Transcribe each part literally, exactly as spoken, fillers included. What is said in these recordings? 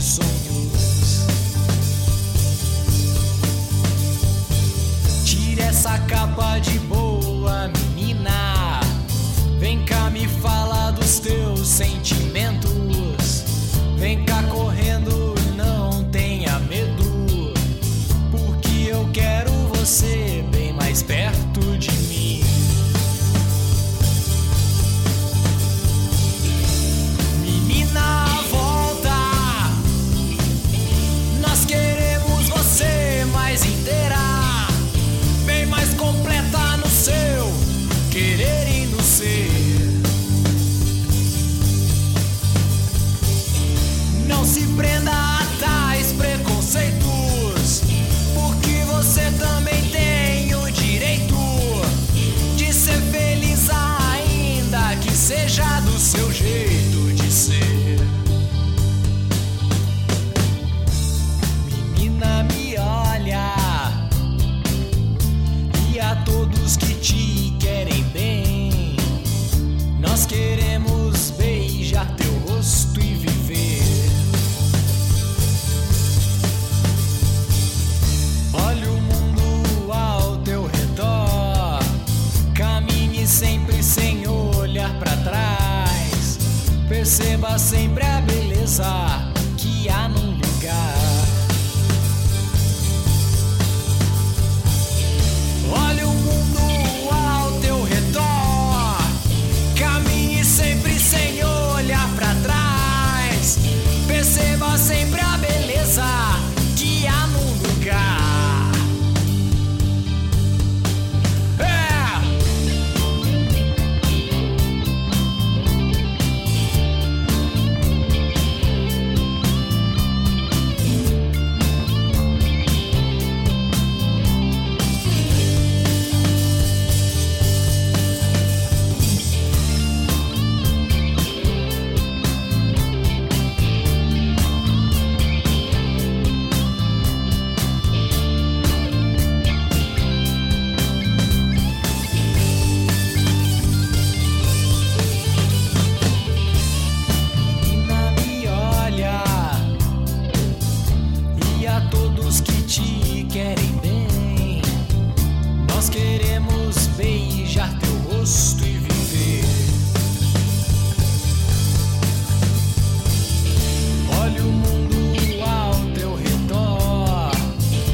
sonhos. Tire essa capa de boa, menina. Vem cá, me fala dos teus sentimentos. Vem cá correndo, não tenha medo, porque eu quero você bem mais perto de mim. Menina, volta, nós queremos você mais inteira, bem mais completa no seu querer e no ser. Não se prenda a tais preconceitos, porque você também tem o direito de ser feliz, ainda que seja do seu jeito de ser. Menina, me olha, e a todos que te querem bem, nós queremos beijar teu rosto e viver. Olha o mundo ao teu redor, caminhe sempre sem olhar pra trás, perceba sempre a beleza que há num lugar. Olha o mundo ao teu redor, caminhe sempre sem olhar pra trás, perceba sempre a beleza que há num lugar.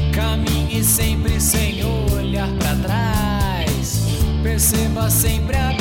Sempre sem olhar pra trás, perceba sempre a